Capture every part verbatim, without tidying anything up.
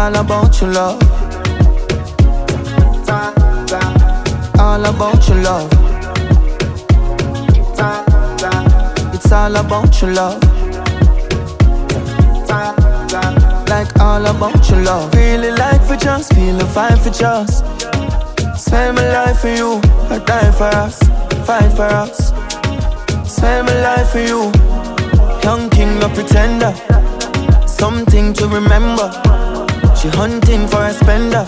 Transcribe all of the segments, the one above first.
all about your love. All about your love. It's all about your love. Like all about your love. Really like for just, feeling fine for just. Spend my life for you, I die for us, fight for us. Spend my life for you. Young king, no pretender. Something to remember. She hunting for a spender.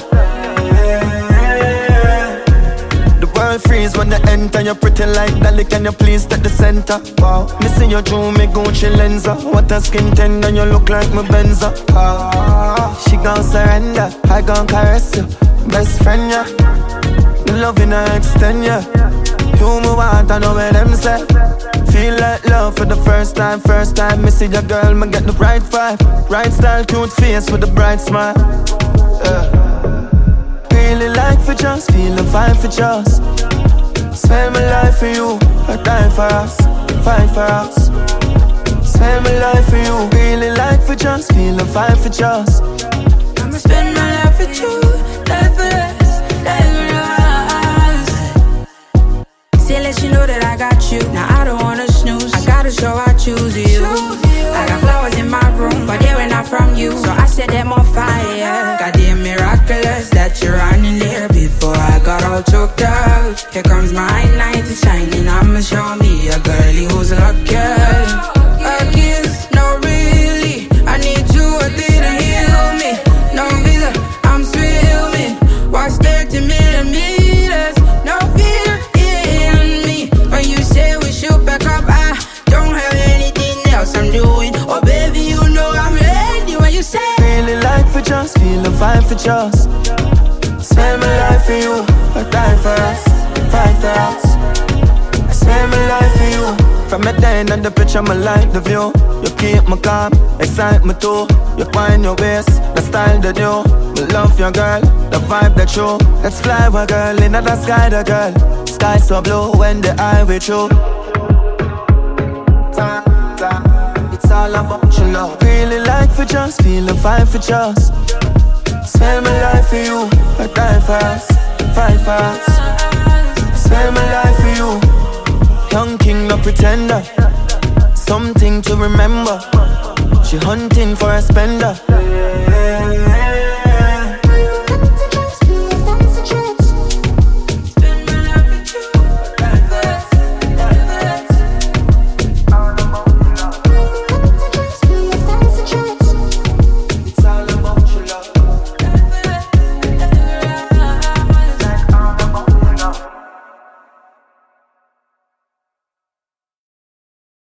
The world freeze when they enter. You're pretty like Dolly, can you please take the center? Wow, missing your jewel, me Gucci Lenza. What a skin tender, you look like my Benza. Ah, she gon' surrender, I gon' caress you. Best friend, yeah. The love in her extend, yeah. You move out, I know where them say. Feel like love for the first time, first time. Me see your girl, me get the right vibe. Right style, cute face with a bright smile. Yeah. Really like for just, feeling fine for just. Spend my life for you, I die for us, fight for us. Spend my life for you. Really like for just, feeling fine for just. I'ma spend my life with you, life for us, life for us. Still let you know that I got you. Now I don't wanna snooze, I gotta show I choose you. I got flowers in my room, but they were not from you, so I set them on fire. Goddamn miraculous that you're running there before I got all choked up. Here comes my night to shine, and I'ma show me a girlie who's lucky. A kiss, no really, I need you, a didn't heal me. No visa, I'm swimming, watch thirty millimeters, no fear in me. When you say we should back up, I don't have anything else I'm doing. Oh baby, you know I'm ready when you say. Really like for just, feeling fine for just. Spend my life for you, I die for us, fight for us. I spend my life for you. From the day and the picture, I like the view. You keep me calm, excite me too. You find your waist, the style that you. Me love your girl, the vibe that you. Let's fly with girl, in the sky the girl. Sky so blue when the eye with you. It's all about your love. Really like for just, feeling fine for just. Spend my life for you, I die for us, fight for us. Spend my life for you. Young king, no pretender. Something to remember. She hunting for a spender.